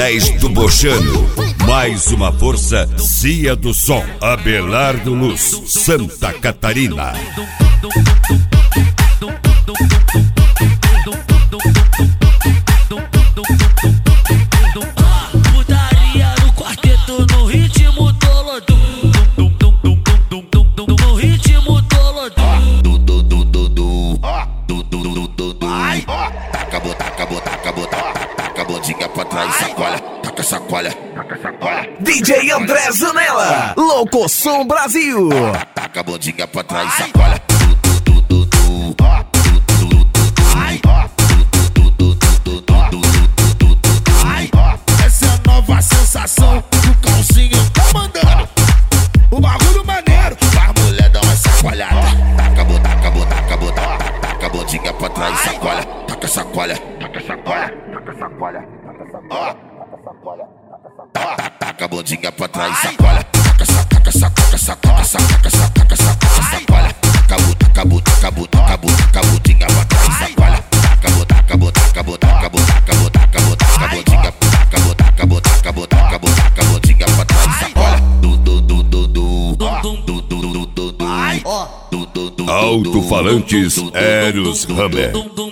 10 do Bochano. Mais uma força, Cia do Som, Abelardo Luz, Santa Catarina. Putaria no quarteto, no ritmo tolodum. No ritmo tolodum. Taca a bundinha pra trás, sacola, taca sacola. DJ André Zanella, Locoção Brasil. Taca a bundinha pra trás, sacola. Essa é a nova sensação do calcinho tá mandando. O bagulho maneiro, as mulher dão uma sacoalhada. Taca a bundinha pra trás, sacola, taca sacola. Taca a bundinha pra trás, sacola. Taca sacola. Taca a bundinha pra trás, sacola. Taca a bundinha pra trás, sacola. Alto-falantes Eros Hammer.